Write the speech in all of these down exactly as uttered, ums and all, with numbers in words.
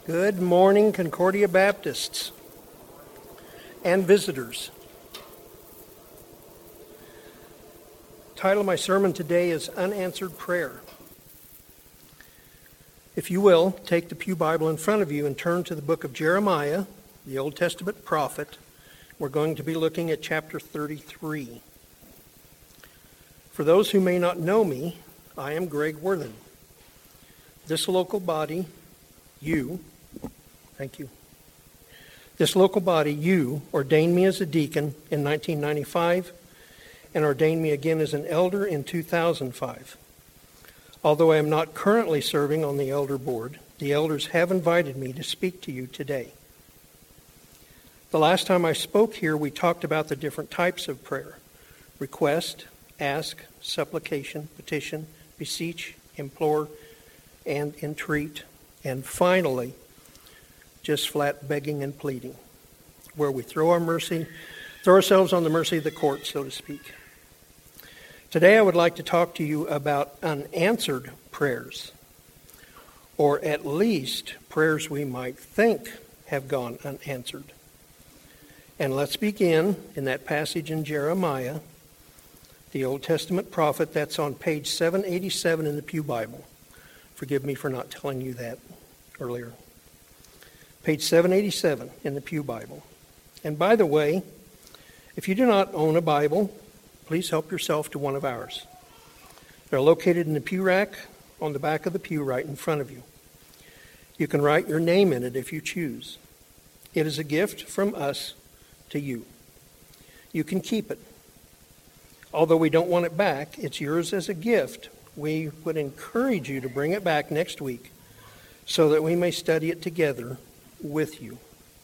Good morning, Concordia Baptists and visitors. The title of my sermon today is Unanswered Prayer. If you will, take the Pew Bible in front of you and turn to the book of Jeremiah, the Old Testament prophet. We're going to be looking at chapter thirty-three. For those who may not know me, I am Greg Worthen. This local body, you, thank you. This local body, you, ordained me as a deacon in nineteen ninety-five and ordained me again as an elder in two thousand five. Although I am not currently serving on the elder board, the elders have invited me to speak to you today. The last time I spoke here, we talked about the different types of prayer: request, ask, supplication, petition, beseech, implore, and entreat, and finally, just flat begging and pleading, where we throw our mercy, throw ourselves on the mercy of the court, so to speak. Today I would like to talk to you about unanswered prayers, or at least prayers we might think have gone unanswered. And let's begin in that passage in Jeremiah, the Old Testament prophet. That's on page seven eighty-seven in the Pew Bible. Forgive me for not telling you that earlier. Page seven eighty-seven in the Pew Bible. And by the way, if you do not own a Bible, please help yourself to one of ours. They're located in the pew rack on the back of the pew right in front of you. You can write your name in it if you choose. It is a gift from us to you. You can keep it. Although we don't want it back, it's yours as a gift. We would encourage you to bring it back next week so that we may study it together with you.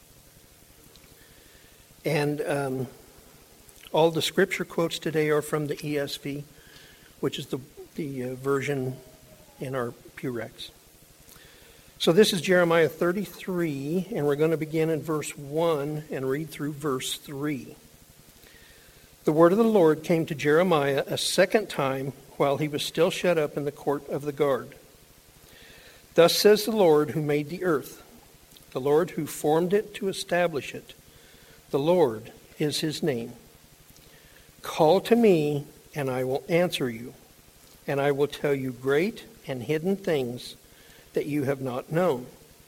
And um, all the scripture quotes today are from the E S V, which is the, the uh, version in our pew racks. So this is Jeremiah thirty-three, and we're going to begin in verse one and read through verse three. The word of the Lord came to Jeremiah a second time while he was still shut up in the court of the guard. Thus says the Lord who made the earth, the Lord who formed it to establish it. The Lord is his name. Call to me, and I will answer you, and I will tell you great and hidden things that you have not known.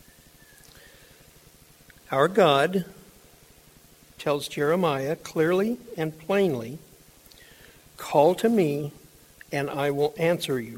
Our God tells Jeremiah clearly and plainly, call to me, and I will answer you.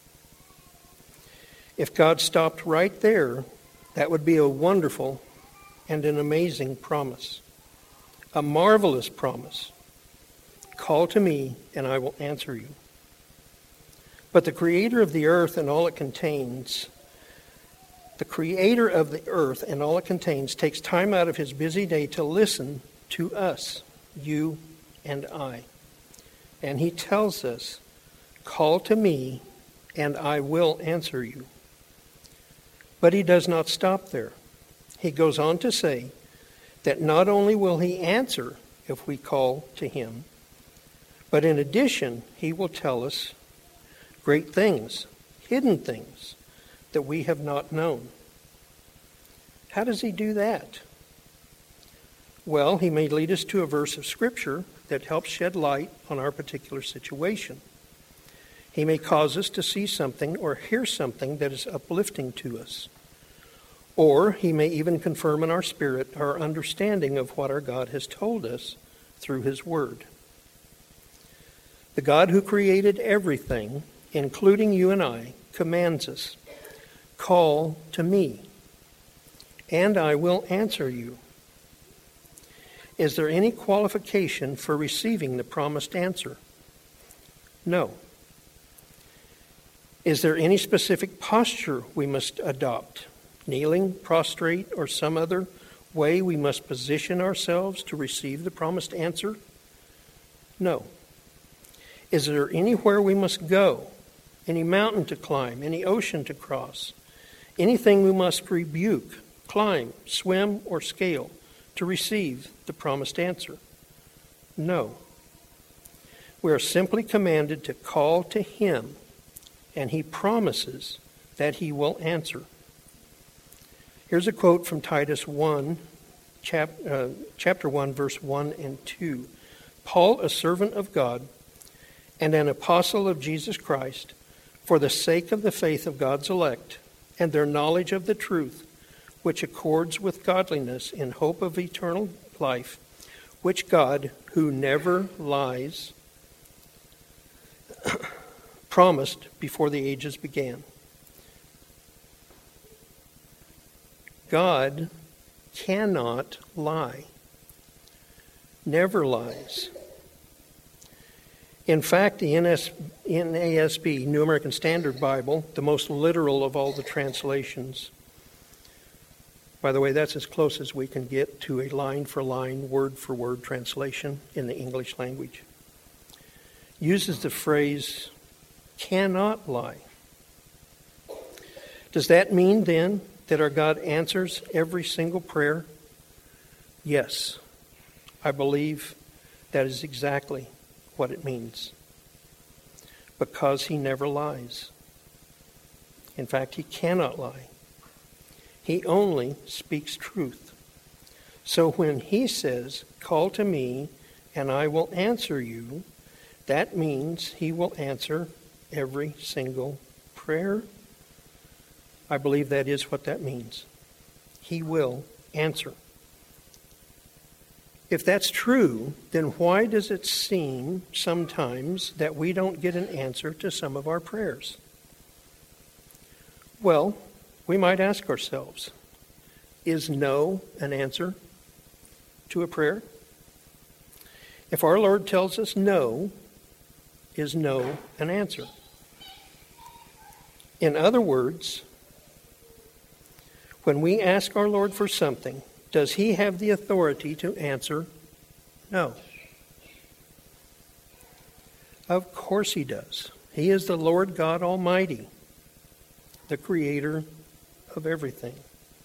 If God stopped right there, that would be a wonderful and an amazing promise, a marvelous promise. Call to me, and I will answer you. But the creator of the earth and all it contains, the creator of the earth and all it contains takes time out of his busy day to listen to us, you and I. And he tells us, call to me, and I will answer you. But he does not stop there. He goes on to say that not only will he answer if we call to him, but in addition, he will tell us great things, hidden things that we have not known. How does he do that? Well, he may lead us to a verse of Scripture that helps shed light on our particular situation. He may cause us to see something or hear something that is uplifting to us. Or he may even confirm in our spirit our understanding of what our God has told us through his word. The God who created everything, including you and I, commands us, call to me, and I will answer you. Is there any qualification for receiving the promised answer? No. Is there any specific posture we must adopt? Kneeling, prostrate, or some other way we must position ourselves to receive the promised answer? No. Is there anywhere we must go? Any mountain to climb? Any ocean to cross? Anything we must rebuke, climb, swim, or scale to receive the promised answer? No. We are simply commanded to call to him, and he promises that he will answer. Here's a quote from Titus one, chap, uh, chapter one, verse one and two. Paul, a servant of God and an apostle of Jesus Christ, for the sake of the faith of God's elect and their knowledge of the truth, which accords with godliness in hope of eternal life, which God, who never lies, promised before the ages began. God cannot lie, never lies. In fact, the N A S B, New American Standard Bible, the most literal of all the translations, by the way, that's as close as we can get to a line-for-line, word-for-word translation in the English language, uses the phrase, cannot lie. Does that mean, then, that our God answers every single prayer? Yes, I believe that is exactly what it means. Because he never lies. In fact, he cannot lie. He only speaks truth. So when he says, call to me and I will answer you, that means he will answer every single prayer. I believe that is what that means. He will answer. If that's true, then why does it seem sometimes that we don't get an answer to some of our prayers? Well, we might ask ourselves, is no an answer to a prayer? If our Lord tells us no, is no an answer? In other words, when we ask our Lord for something, does he have the authority to answer no? Of course he does. He is the Lord God Almighty, the creator of everything.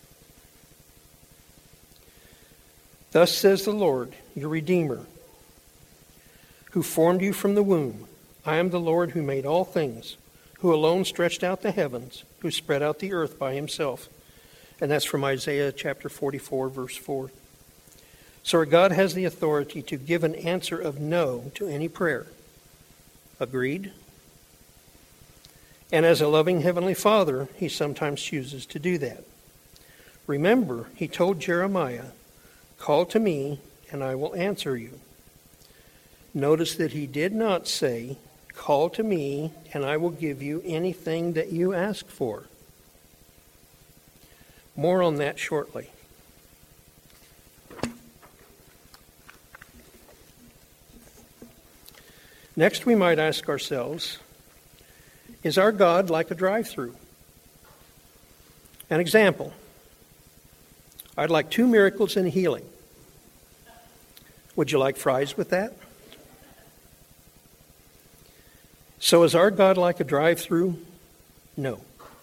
Thus says the Lord, your Redeemer, who formed you from the womb. I am the Lord who made all things, who alone stretched out the heavens, who spread out the earth by himself. And that's from Isaiah chapter forty-four, verse four. So our God has the authority to give an answer of no to any prayer. Agreed? And as a loving Heavenly Father, he sometimes chooses to do that. Remember, he told Jeremiah, call to me and I will answer you. Notice that he did not say, call to me and I will give you anything that you ask for. More on that shortly. Next, we might ask ourselves, is our God like a drive-through? An example. I'd like two miracles and healing. Would you like fries with that? So is our God like a drive-through? No.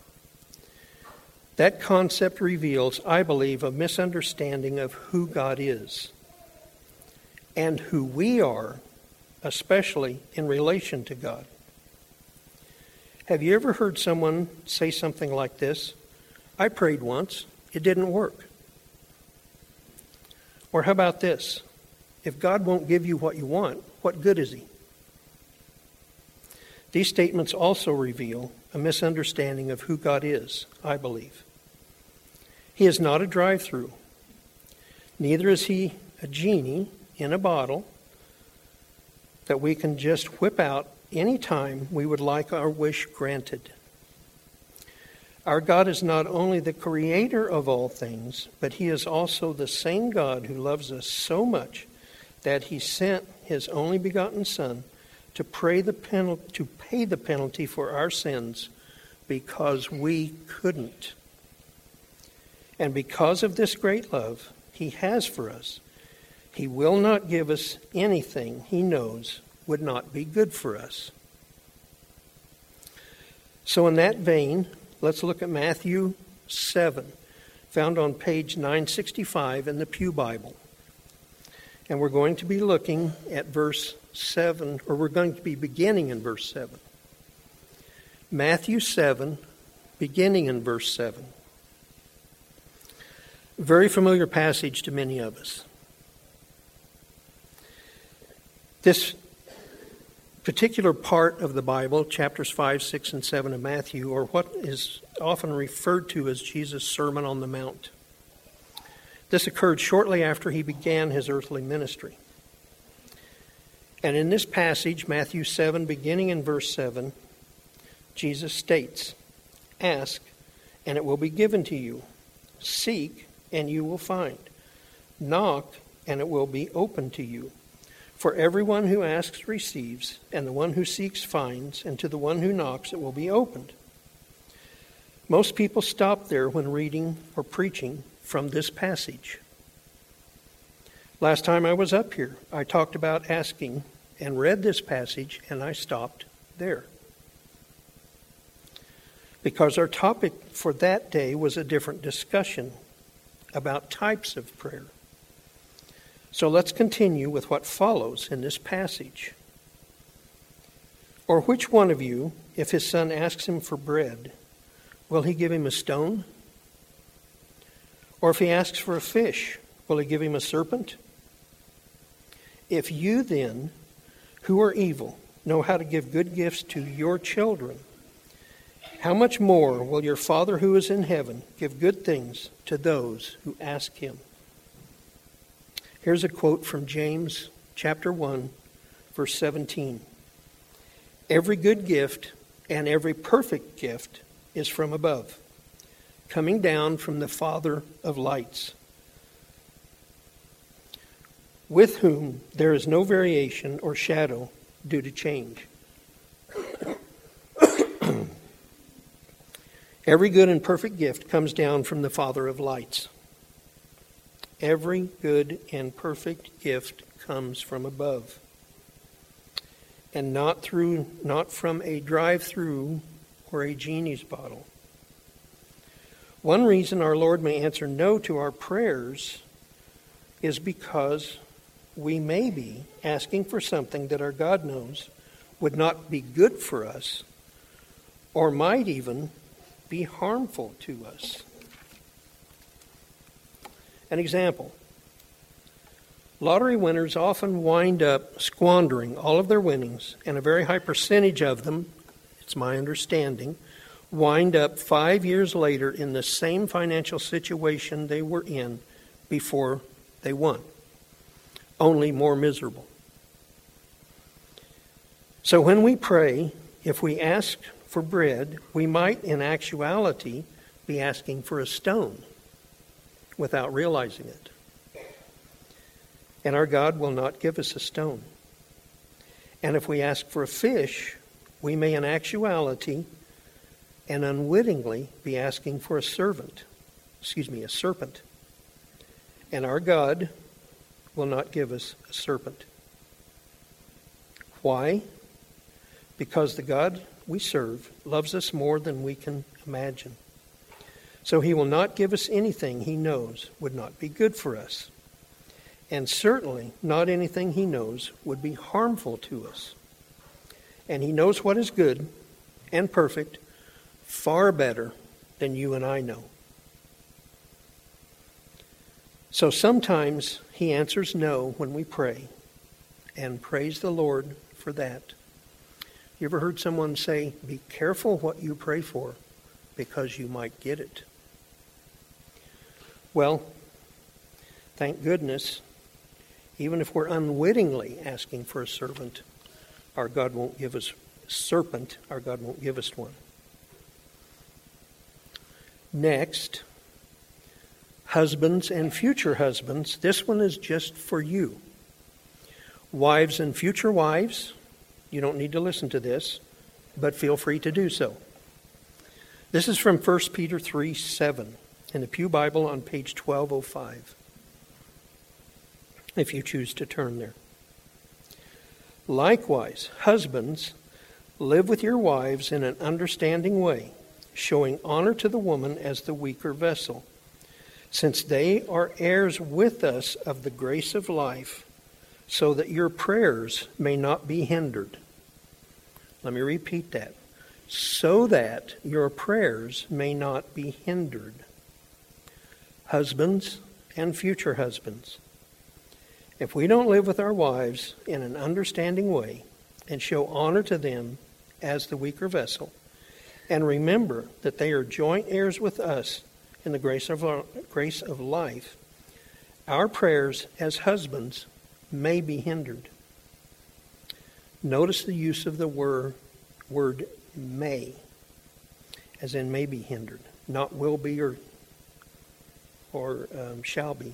That concept reveals, I believe, a misunderstanding of who God is and who we are, especially in relation to God. Have you ever heard someone say something like this? I prayed once, it didn't work. Or how about this? If God won't give you what you want, what good is he? These statements also reveal a misunderstanding of who God is, I believe. He is not a drive-through. Neither is he a genie in a bottle that we can just whip out any time we would like our wish granted. Our God is not only the creator of all things, but he is also the same God who loves us so much that he sent his only begotten Son to pay the penalty, to pay the penalty for our sins because we couldn't. And because of this great love he has for us, he will not give us anything he knows would not be good for us. So in that vein, let's look at Matthew seven, found on page nine sixty-five in the Pew Bible. And we're going to be looking at verse seven, or we're going to be beginning in verse seven. Matthew seven, beginning in verse seven. Very familiar passage to many of us. This particular part of the Bible, chapters five, six, and seven of Matthew, are what is often referred to as Jesus' Sermon on the Mount. This occurred shortly after he began his earthly ministry. And in this passage, Matthew seven, beginning in verse seven, Jesus states, "Ask, and it will be given to you. Seek, and you will find. Knock, and it will be opened to you. For everyone who asks receives, and the one who seeks finds, and to the one who knocks it will be opened." Most people stop there when reading or preaching from this passage. Last time I was up here, I talked about asking and read this passage, and I stopped there. Because our topic for that day was a different discussion about types of prayer. So let's continue with what follows in this passage. "Or which one of you, if his son asks him for bread, will he give him a stone? Or if he asks for a fish, will he give him a serpent? If you then, who are evil, know how to give good gifts to your children, how much more will your Father who is in heaven give good things to those who ask him?" Here's a quote from James chapter one, verse seventeen. "Every good gift and every perfect gift is from above, coming down from the Father of lights, with whom there is no variation or shadow due to change." Every good and perfect gift comes down from the Father of lights. Every good and perfect gift comes from above, and not through, not from a drive-through or a genie's bottle. One reason our Lord may answer no to our prayers is because we may be asking for something that our God knows would not be good for us, or might even be harmful to us. An example. Lottery winners often wind up squandering all of their winnings, and a very high percentage of them, it's my understanding, wind up five years later in the same financial situation they were in before they won, only more miserable. So when we pray, if we ask for bread, we might in actuality be asking for a stone without realizing it. And our God will not give us a stone. And if we ask for a fish, we may in actuality and unwittingly be asking for a servant, excuse me, a serpent. And our God will not give us a serpent. Why? Because the God we serve loves us more than we can imagine. So he will not give us anything he knows would not be good for us. And certainly not anything he knows would be harmful to us. And he knows what is good and perfect far better than you and I know. So sometimes he answers no when we pray, and praise the Lord for that. You ever heard someone say, "Be careful what you pray for, because you might get it"? Well, thank goodness, even if we're unwittingly asking for a servant, our God won't give us a serpent, our God won't give us one. Next, husbands and future husbands, this one is just for you. Wives and future wives, you don't need to listen to this, but feel free to do so. This is from First Peter three seven in the Pew Bible on page twelve oh five, if you choose to turn there. "Likewise, husbands, live with your wives in an understanding way, showing honor to the woman as the weaker vessel, since they are heirs with us of the grace of life, so that your prayers may not be hindered." Let me repeat that. So that your prayers may not be hindered. husbands and future husbands. If we don't live with our wives in an understanding way and show honor to them as the weaker vessel, and remember that they are joint heirs with us in the grace of our, grace of life, our prayers as husbands may be hindered. Notice the use of the word, word may, as in may be hindered, not will be or, or um, shall be.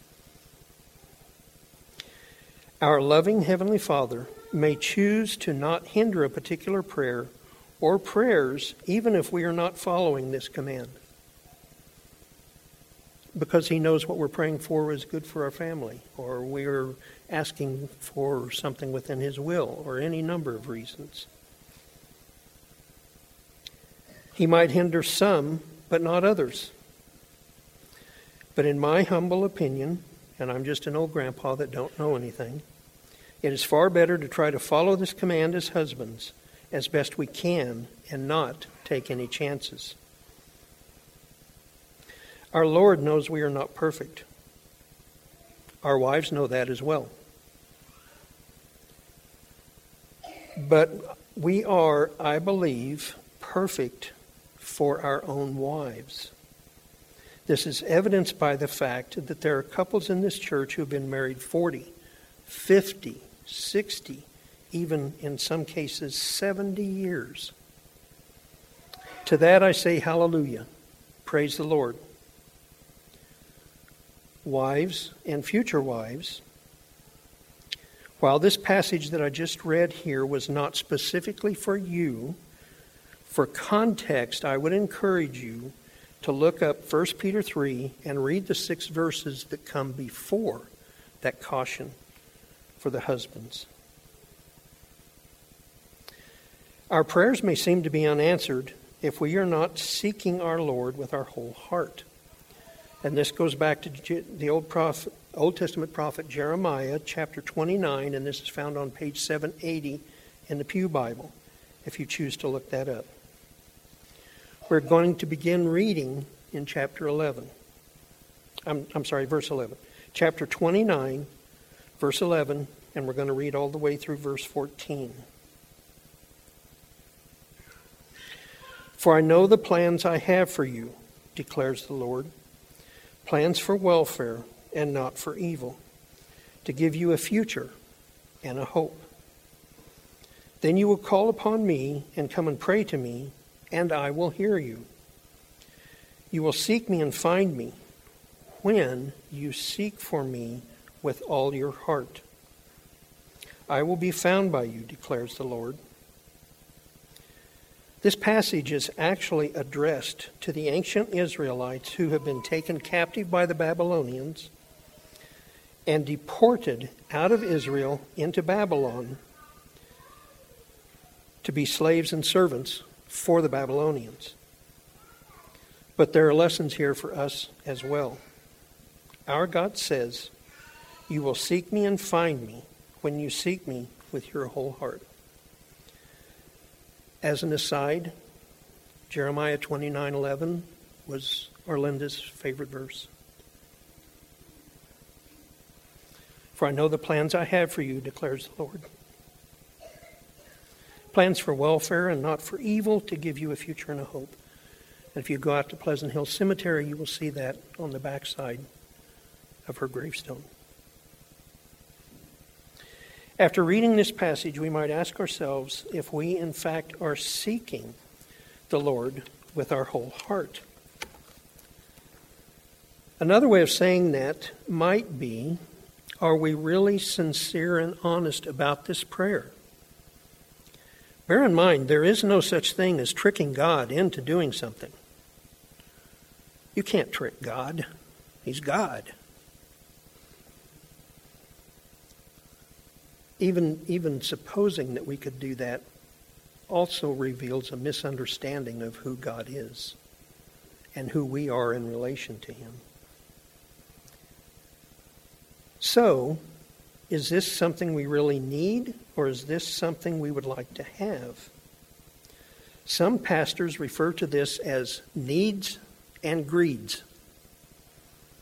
Our loving Heavenly Father may choose to not hinder a particular prayer or prayers even if we are not following this command, because He knows what we're praying for is good for our family, or we are asking for something within His will, or any number of reasons. He might hinder some, but not others. But in my humble opinion, and I'm just an old grandpa that don't know anything, it is far better to try to follow this command as husbands as best we can and not take any chances. Our Lord knows we are not perfect. Our wives know that as well. But we are, I believe, perfect for our own wives. This is evidenced by the fact that there are couples in this church who have been married forty, fifty, sixty, even in some cases seventy years. To that I say hallelujah. Praise the Lord. Wives and future wives, while this passage that I just read here was not specifically for you, for context, I would encourage you to look up First Peter three and read the six verses that come before that caution for the husbands. Our prayers may seem to be unanswered if we are not seeking our Lord with our whole heart. And this goes back to the Old prophet, Old Testament prophet Jeremiah, chapter twenty-nine, and this is found on page seven eighty in the Pew Bible, if you choose to look that up. We're going to begin reading in chapter eleven. I'm, I'm sorry, verse eleven. Chapter twenty-nine, verse eleven, and we're going to read all the way through verse fourteen. For I know the plans I have for you, declares the Lord, plans for welfare and not for evil, to give you a future and a hope. Then you will call upon me and come and pray to me, and I will hear you. You will seek me and find me when you seek for me with all your heart. I will be found by you, declares the Lord. This passage is actually addressed to the ancient Israelites who have been taken captive by the Babylonians and deported out of Israel into Babylon to be slaves and servants for the Babylonians. But there are lessons here for us as well. Our God says, you will seek me and find me when you seek me with your whole heart. As an aside, Jeremiah twenty-nine eleven was Arlinda's favorite verse. For I know the plans I have for you, declares the Lord. Plans for welfare and not for evil, to give you a future and a hope. And if you go out to Pleasant Hill Cemetery, you will see that on the backside of her gravestone. After reading this passage, we might ask ourselves if we, in fact, are seeking the Lord with our whole heart. Another way of saying that might be, are we really sincere and honest about this prayer? Bear in mind, there is no such thing as tricking God into doing something. You can't trick God. He's God. Even, even supposing that we could do that also reveals a misunderstanding of who God is and who we are in relation to Him. So, is this something we really need, or is this something we would like to have? Some pastors refer to this as needs and greeds.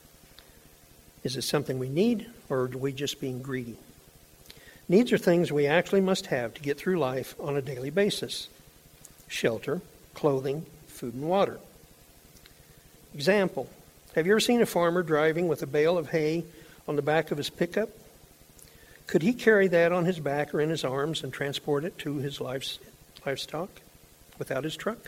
Is it something we need, or are we just being greedy? Needs are things we actually must have to get through life on a daily basis. Shelter, clothing, food, and water. Example, have you ever seen a farmer driving with a bale of hay on the back of his pickup? Could he carry that on his back or in his arms and transport it to his livestock without his truck?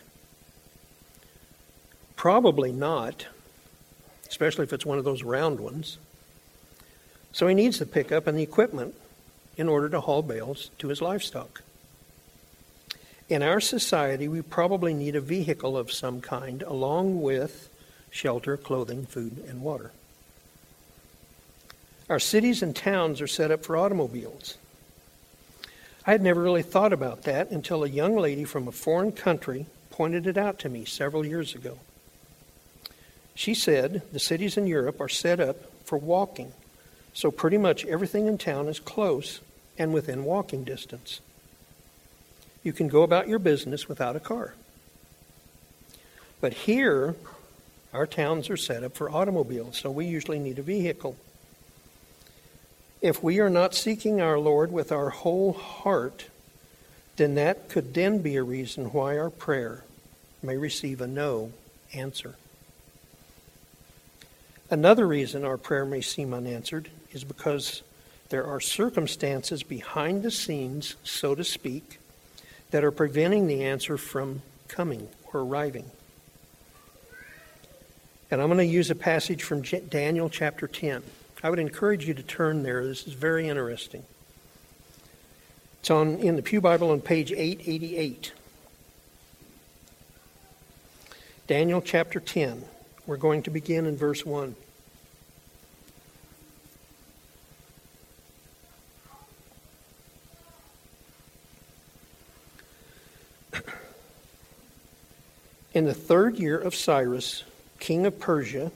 Probably not, especially if it's one of those round ones. So he needs the pickup and the equipment in order to haul bales to his livestock. In our society, we probably need a vehicle of some kind along with shelter, clothing, food, and water. Our cities and towns are set up for automobiles. I had never really thought about that until a young lady from a foreign country pointed it out to me several years ago. She said the cities in Europe are set up for walking, so pretty much everything in town is close and within walking distance. You can go about your business without a car. But here, our towns are set up for automobiles, so we usually need a vehicle. If we are not seeking our Lord with our whole heart, then that could then be a reason why our prayer may receive a no answer. Another reason our prayer may seem unanswered is because there are circumstances behind the scenes, so to speak, that are preventing the answer from coming or arriving. And I'm going to use a passage from Daniel chapter ten. I would encourage you to turn there. This is very interesting. It's on in the Pew Bible on page eight eighty-eight. Daniel chapter ten. We're going to begin in verse one. In the third year of Cyrus, king of Persia.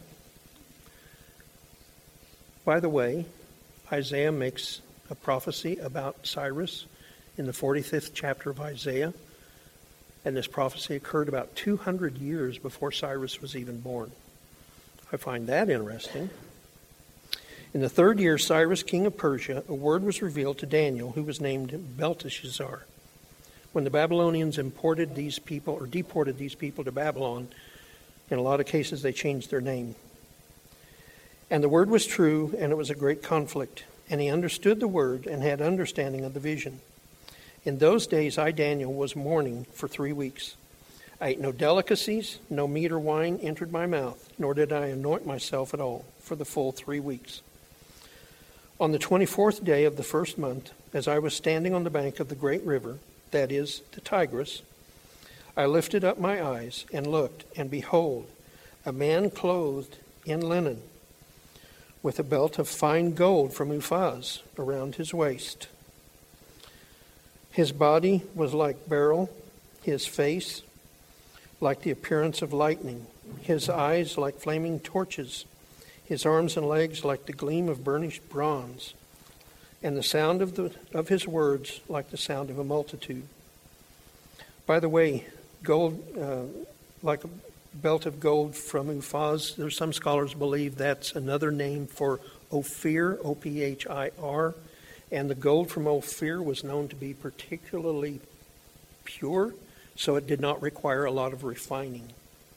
By the way, Isaiah makes a prophecy about Cyrus in the forty-fifth chapter of Isaiah. And this prophecy occurred about two hundred years before Cyrus was even born. I find that interesting. In the third year, Cyrus, king of Persia, a word was revealed to Daniel, who was named Belteshazzar. When the Babylonians imported these people or deported these people to Babylon, in a lot of cases they changed their name. And the word was true, and it was a great conflict. And he understood the word and had understanding of the vision. In those days I, Daniel, was mourning for three weeks. I ate no delicacies, no meat or wine entered my mouth, nor did I anoint myself at all for the full three weeks. On the twenty-fourth day of the first month, as I was standing on the bank of the great river, that is, the Tigris, I lifted up my eyes and looked, and behold, a man clothed in linen, with a belt of fine gold from Uphaz around his waist. His body was like beryl, his face like the appearance of lightning, his eyes like flaming torches, his arms and legs like the gleam of burnished bronze, and the sound of the of his words like the sound of a multitude. By the way, gold, uh, like a belt of gold from Uphaz, there's some scholars believe that's another name for Ophir, O P H I R, and the gold from Ophir was known to be particularly pure, so it did not require a lot of refining.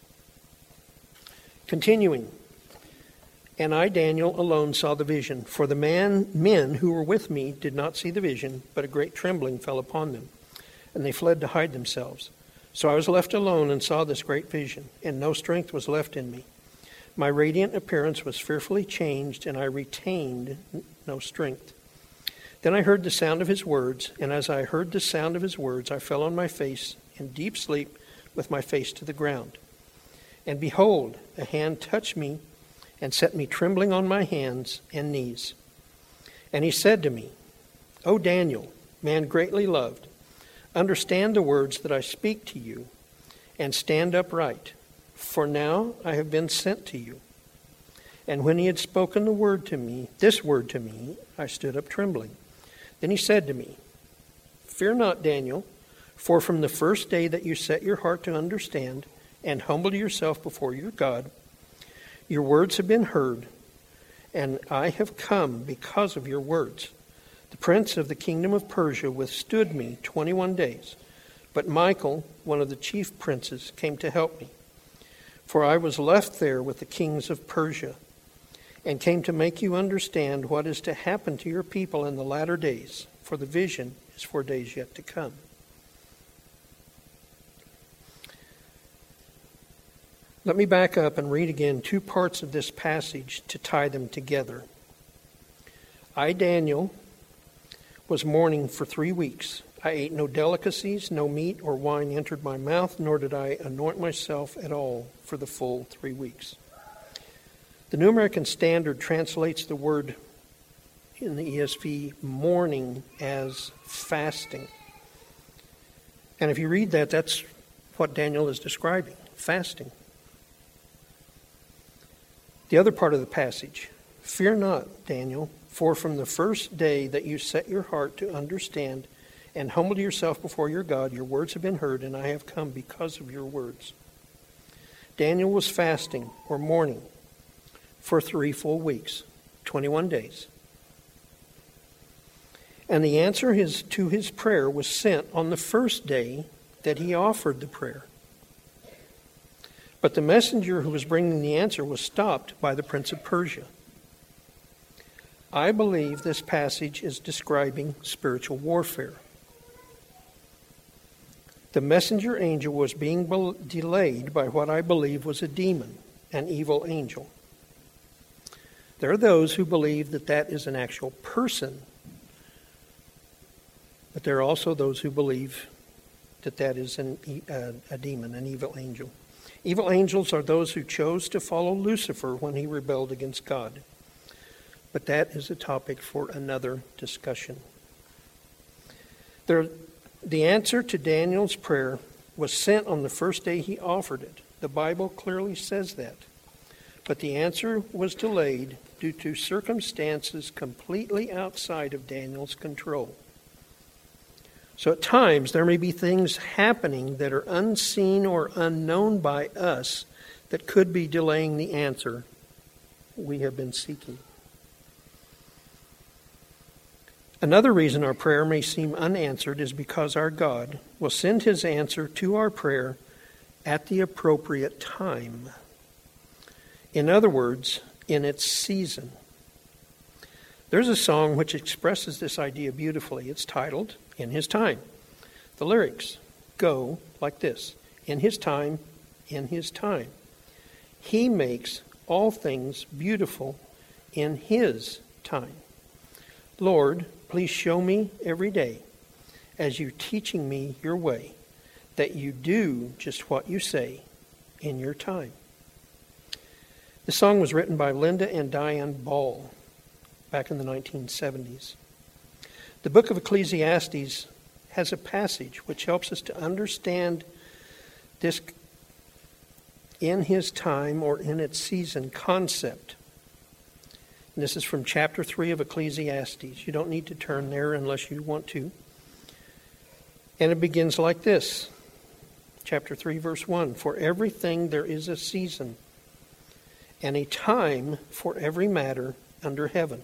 Continuing. And I, Daniel, alone saw the vision, for the man, men who were with me did not see the vision, but a great trembling fell upon them, and they fled to hide themselves. So I was left alone and saw this great vision, and no strength was left in me. My radiant appearance was fearfully changed, and I retained no strength. Then I heard the sound of his words, and as I heard the sound of his words, I fell on my face in deep sleep with my face to the ground. And behold, a hand touched me and set me trembling on my hands and knees. And he said to me, O Daniel, man greatly loved, understand the words that I speak to you, and stand upright, for now I have been sent to you. And when he had spoken the word to me, this word to me, I stood up trembling. Then he said to me, Fear not, Daniel, for from the first day that you set your heart to understand and humbled yourself before your God, your words have been heard, and I have come because of your words. The prince of the kingdom of Persia withstood me twenty-one days, but Michael, one of the chief princes, came to help me. For I was left there with the kings of Persia, and came to make you understand what is to happen to your people in the latter days, for the vision is for days yet to come. Let me back up and read again two parts of this passage to tie them together. I, Daniel, was mourning for three weeks. I ate no delicacies, no meat or wine entered my mouth, nor did I anoint myself at all for the full three weeks. The New American Standard translates the word in the E S V, mourning, as fasting. And if you read that, that's what Daniel is describing, fasting. The other part of the passage, fear not, Daniel, for from the first day that you set your heart to understand and humbled yourself before your God, your words have been heard, and I have come because of your words. Daniel was fasting or mourning for three full weeks, twenty-one days. And the answer his, to his prayer was sent on the first day that he offered the prayer. But the messenger who was bringing the answer was stopped by the prince of Persia. I believe this passage is describing spiritual warfare. The messenger angel was being be- delayed by what I believe was a demon, an evil angel. There are those who believe that that is an actual person, but there are also those who believe that that is an, uh, a demon, an evil angel. Evil angels are those who chose to follow Lucifer when he rebelled against God. But that is a topic for another discussion. There, the answer to Daniel's prayer was sent on the first day he offered it. The Bible clearly says that. But the answer was delayed due to circumstances completely outside of Daniel's control. So at times there may be things happening that are unseen or unknown by us that could be delaying the answer we have been seeking. Another reason our prayer may seem unanswered is because our God will send his answer to our prayer at the appropriate time. In other words, in its season. There's a song which expresses this idea beautifully. It's titled, In His Time. The lyrics go like this. In His time, in His time. He makes all things beautiful in His time. Lord, please show me every day, as you're teaching me your way, that you do just what you say in your time. The song was written by Linda and Diane Ball back in the nineteen seventies. The book of Ecclesiastes has a passage which helps us to understand this in his time or in its season concept. And this is from chapter three of Ecclesiastes. You don't need to turn there unless you want to. And it begins like this. Chapter three, verse one. For everything there is a season, and a time for every matter under heaven.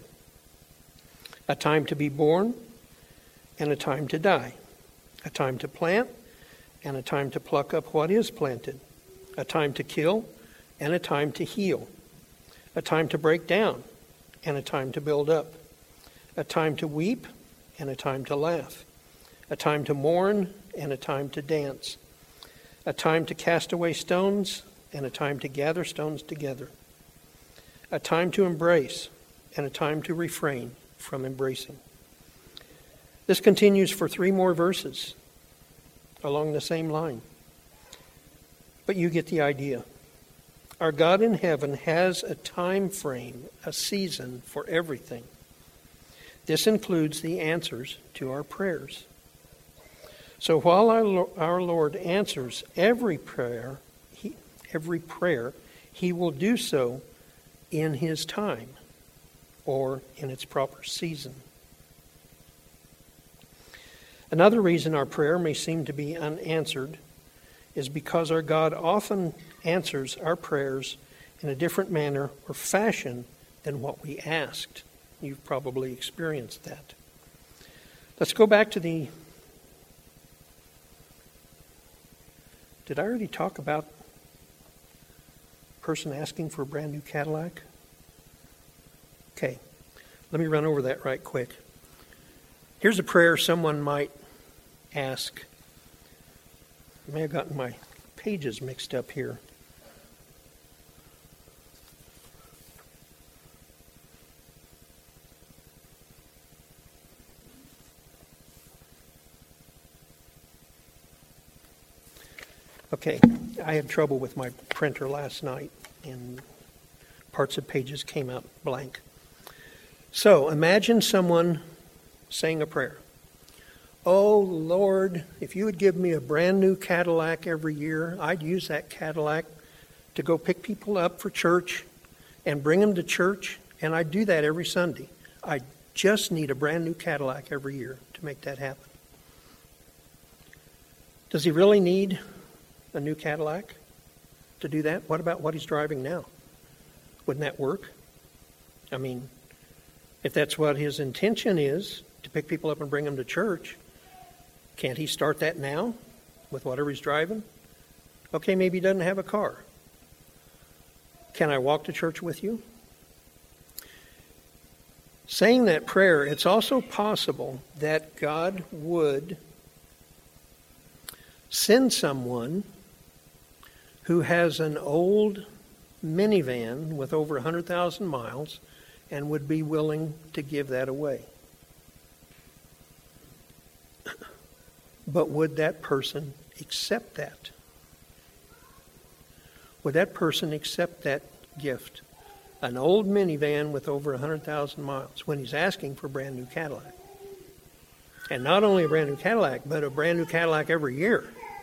A time to be born, and a time to die. A time to plant, and a time to pluck up what is planted. A time to kill, and a time to heal. A time to break down, and a time to build up. A time to weep, and a time to laugh. A time to mourn, and a time to dance. A time to cast away stones, and a time to gather stones together. A time to embrace, and a time to refrain from embracing. This continues for three more verses along the same line. But you get the idea. Our God in heaven has a time frame, a season for everything. This includes the answers to our prayers. So while our, our Lord answers every prayer, he, every prayer, He will do so in His time or in its proper season. Another reason our prayer may seem to be unanswered is because our God often answers our prayers in a different manner or fashion than what we asked. You've probably experienced that. Let's go back to the... Did I already talk about a person asking for a brand new Cadillac? Okay, let me run over that right quick. Here's a prayer someone might ask. I may have gotten my pages mixed up here. Okay, I had trouble with my printer last night, and parts of pages came out blank. So, imagine someone saying a prayer. Oh, Lord, if you would give me a brand new Cadillac every year, I'd use that Cadillac to go pick people up for church and bring them to church, and I'd do that every Sunday. I just need a brand new Cadillac every year to make that happen. Does he really need a new Cadillac to do that? What about what he's driving now? Wouldn't that work? I mean, if that's what his intention is, to pick people up and bring them to church, can't he start that now with whatever he's driving? Okay, maybe he doesn't have a car. Can I walk to church with you? Saying that prayer, it's also possible that God would send someone who has an old minivan with over one hundred thousand miles and would be willing to give that away. But would that person accept that? Would that person accept that gift? An old minivan with over one hundred thousand miles when he's asking for a brand new Cadillac. And not only a brand new Cadillac, but a brand new Cadillac every year.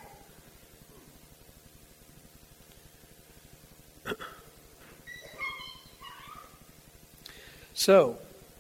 So,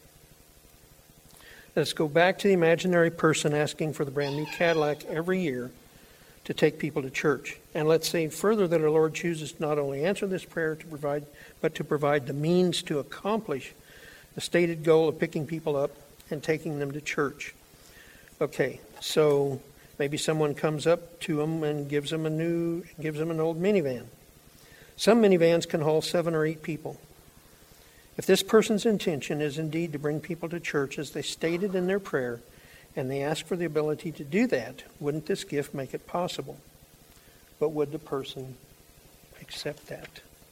let's go back to the imaginary person asking for the brand new Cadillac every year to take people to church. And let's say further that our Lord chooses to not only answer this prayer to provide, but to provide the means to accomplish the stated goal of picking people up and taking them to church. Okay, so maybe someone comes up to them and gives them a new, gives them an old minivan. Some minivans can haul seven or eight people. If this person's intention is indeed to bring people to church as they stated in their prayer, and they ask for the ability to do that, wouldn't this gift make it possible? But would the person accept that?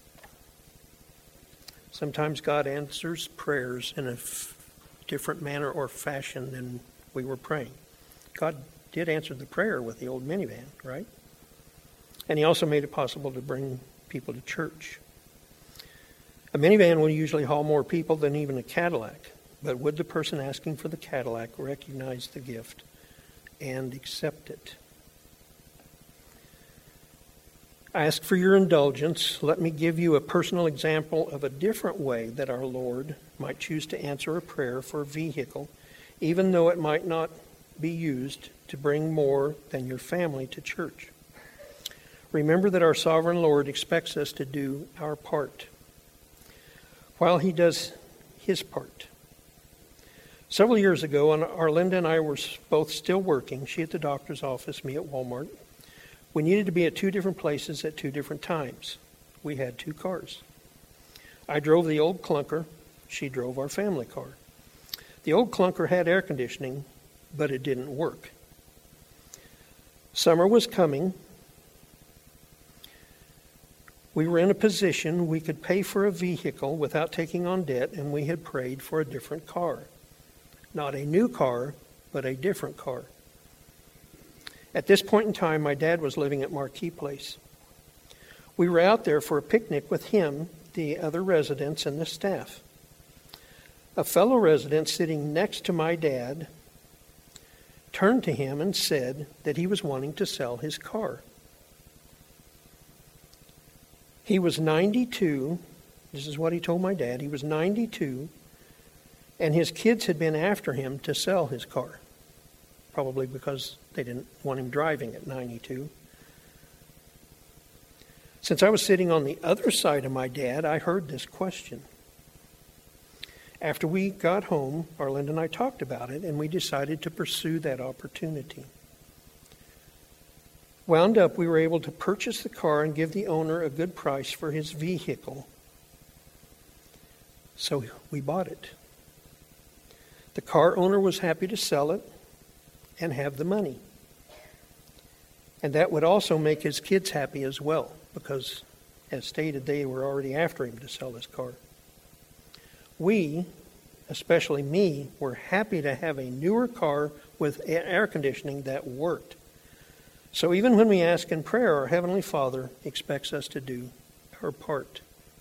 Sometimes God answers prayers in a f- different manner or fashion than we were praying. God did answer the prayer with the old minivan, right? And he also made it possible to bring people to church. A minivan will usually haul more people than even a Cadillac, but would the person asking for the Cadillac recognize the gift and accept it? I ask for your indulgence. Let me give you a personal example of a different way that our Lord might choose to answer a prayer for a vehicle, even though it might not be used to bring more than your family to church. Remember that our sovereign Lord expects us to do our part. While he does his part. Several years ago, when Arlinda and I were both still working, she at the doctor's office, me at Walmart, we needed to be at two different places at two different times. We had two cars. I drove the old clunker. She drove our family car. The old clunker had air conditioning, but it didn't work. Summer was coming. We were in a position we could pay for a vehicle without taking on debt, and we had prayed for a different car. Not a new car, but a different car. At this point in time, my dad was living at Marquee Place. We were out there for a picnic with him, the other residents, and the staff. A fellow resident sitting next to my dad turned to him and said that he was wanting to sell his car. He was ninety-two. This is what he told my dad. He was ninety-two, and his kids had been after him to sell his car, probably because they didn't want him driving at ninety-two. Since I was sitting on the other side of my dad, I heard this question. After we got home, Arlinda and I talked about it, and we decided to pursue that opportunity. Wound up, we were able to purchase the car and give the owner a good price for his vehicle. So we bought it. The car owner was happy to sell it and have the money. And that would also make his kids happy as well, because, as stated, they were already after him to sell his car. We, especially me, were happy to have a newer car with air conditioning that worked. So even when we ask in prayer, our Heavenly Father expects us to do our part.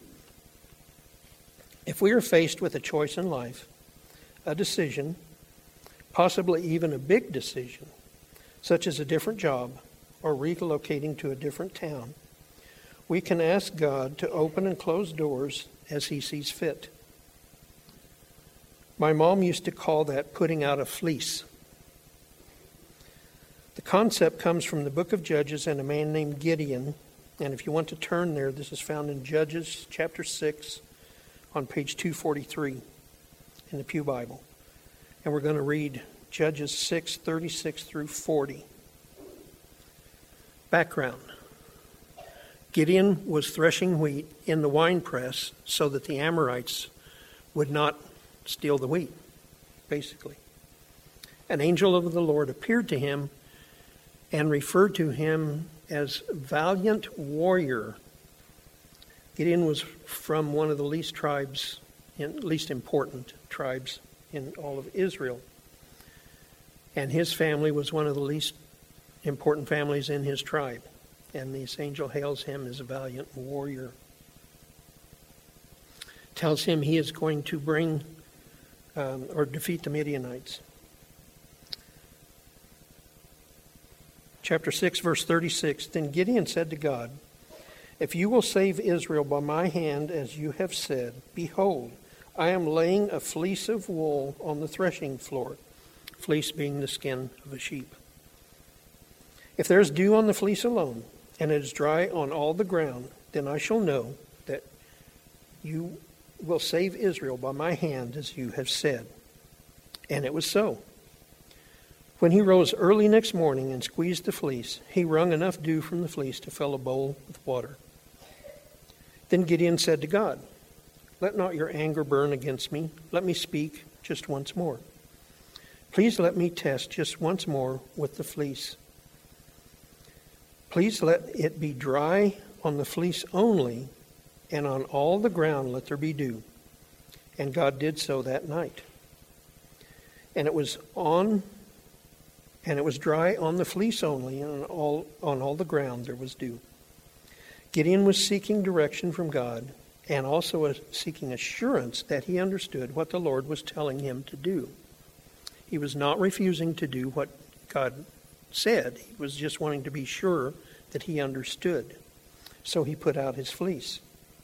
If we are faced with a choice in life, a decision, possibly even a big decision, such as a different job or relocating to a different town, we can ask God to open and close doors as He sees fit. My mom used to call that putting out a fleece. The concept comes from the book of Judges and a man named Gideon. And if you want to turn there, this is found in Judges chapter six on page two forty-three in the Pew Bible. And we're going to read Judges six, thirty-six through forty. Background. Gideon was threshing wheat in the winepress so that the Amorites would not steal the wheat, basically. An angel of the Lord appeared to him and referred to him as valiant warrior. Gideon was from one of the least tribes, in, least important tribes in all of Israel. And his family was one of the least important families in his tribe. And this angel hails him as a valiant warrior. Tells him he is going to bring um, or defeat the Midianites. Chapter six, verse thirty-six, Then Gideon said to God, If you will save Israel by my hand, as you have said, behold, I am laying a fleece of wool on the threshing floor, fleece being the skin of a sheep. If there is dew on the fleece alone, and it is dry on all the ground, then I shall know that you will save Israel by my hand, as you have said. And it was so. When he rose early next morning and squeezed the fleece, he wrung enough dew from the fleece to fill a bowl with water. Then Gideon said to God, Let not your anger burn against me. Let me speak just once more. Please let me test just once more with the fleece. Please let it be dry on the fleece only, and on all the ground let there be dew. And God did so that night. And it was on And it was dry on the fleece only, and on all, on all the ground there was dew. Gideon was seeking direction from God, and also seeking assurance that he understood what the Lord was telling him to do. He was not refusing to do what God said. He was just wanting to be sure that he understood. So he put out his fleece.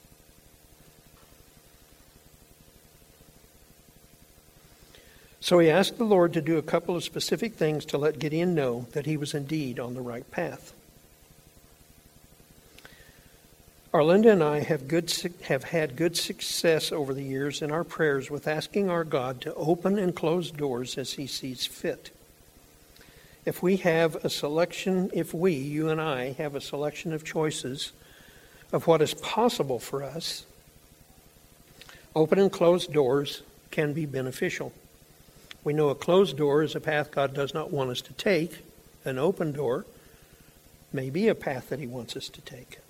So he asked the Lord to do a couple of specific things to let Gideon know that he was indeed on the right path. Arlinda and I have good have had good success over the years in our prayers with asking our God to open and close doors as He sees fit. If we have a selection, if we, you and I, have a selection of choices of what is possible for us, open and closed doors can be beneficial. We know a closed door is a path God does not want us to take. An open door may be a path that He wants us to take.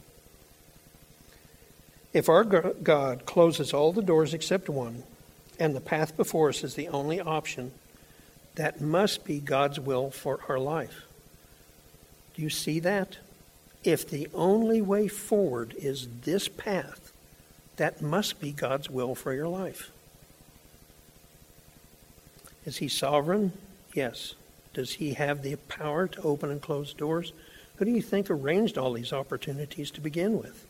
If our God closes all the doors except one, and the path before us is the only option, that must be God's will for our life. Do you see that? If the only way forward is this path, that must be God's will for your life. Is He sovereign? Yes. Does He have the power to open and close doors? Who do you think arranged all these opportunities to begin with?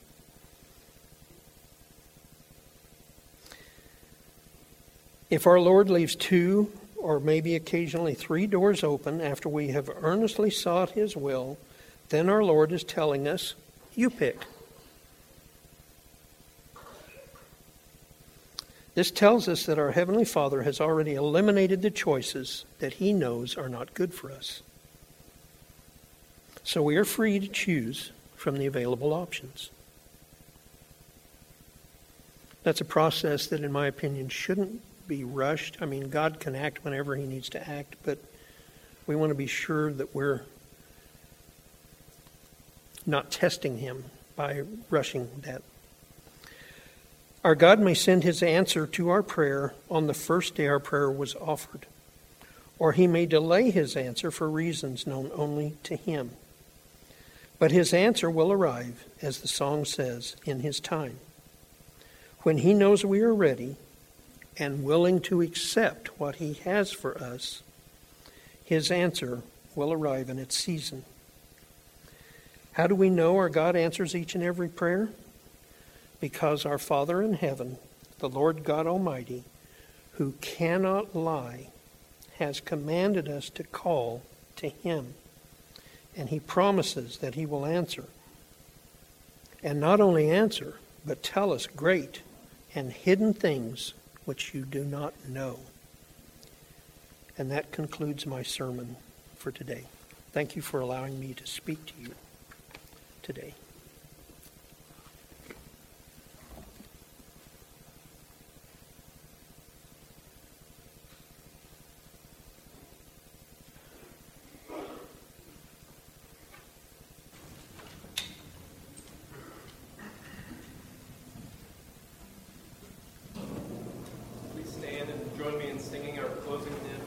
If our Lord leaves two or maybe occasionally three doors open after we have earnestly sought His will, then our Lord is telling us, you pick. This tells us that our Heavenly Father has already eliminated the choices that He knows are not good for us. So we are free to choose from the available options. That's a process that, in my opinion, shouldn't be rushed. I mean, God can act whenever He needs to act, but we want to be sure that we're not testing Him by rushing that. Our God may send His answer to our prayer on the first day our prayer was offered, or He may delay His answer for reasons known only to Him. But His answer will arrive, as the song says, in His time. When He knows we are ready and willing to accept what He has for us, His answer will arrive in its season. How do we know our God answers each and every prayer? Because our Father in heaven, the Lord God Almighty, who cannot lie, has commanded us to call to Him. And He promises that He will answer. And not only answer, but tell us great and hidden things which you do not know. And that concludes my sermon for today. Thank you for allowing me to speak to you today. Please stand and join me in singing our closing hymn.